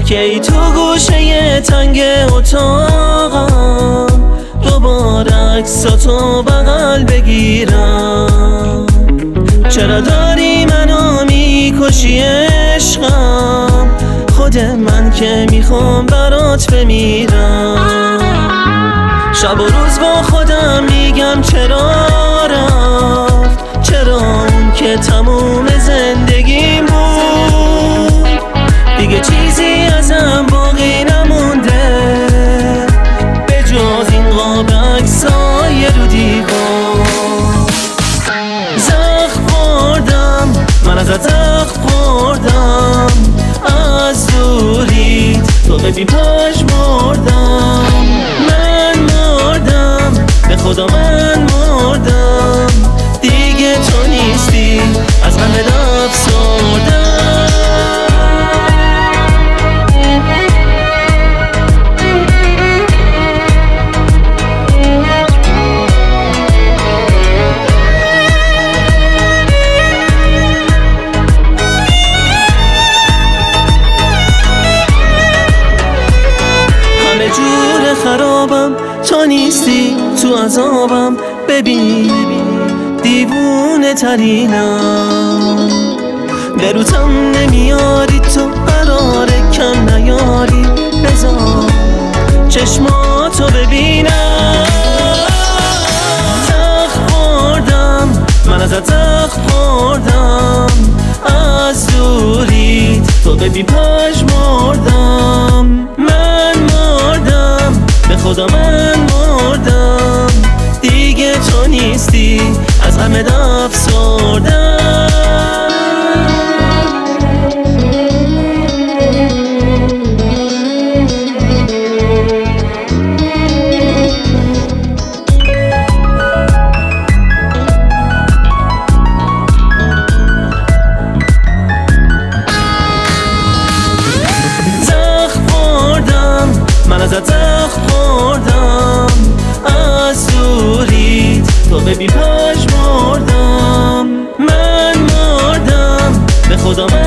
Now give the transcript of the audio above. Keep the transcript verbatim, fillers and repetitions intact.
کی تو گوشه تنگ اتاقم دوباره عکساتو بغل بگیرم. چرا داری منو میکشی عشقم؟ خود من که میخوام برات بمیرم. شب و روز با خودم میگم چرا رفت، چرا اون که تموم زندگیم بود دیگه چیزی ازم باقی نمونده به جز این قاب عکسای رو دیوار. زخم خوردم من ازت، زخم خوردم از دوریت، تو به بی پاش مردم. من مردم به خدا، من مردم دیگه تو نیستی، از غمت افسردم. خرابم تو نیستی، تو عذابم ببین دیوونه ترینم. بروتم نمیاری تو قرار کم نیاری، بذار چشماتو ببینم. زخم خوردم من ازت، زخم خوردم از دوریت، تو به بی پاش مردم. من مردم به خدا، من مردم دیگه تو نیستی، از غمت افسردم. من ازت زخم خوردم از دوریت، تو به بی پاش مردم. من مردم به خدا، من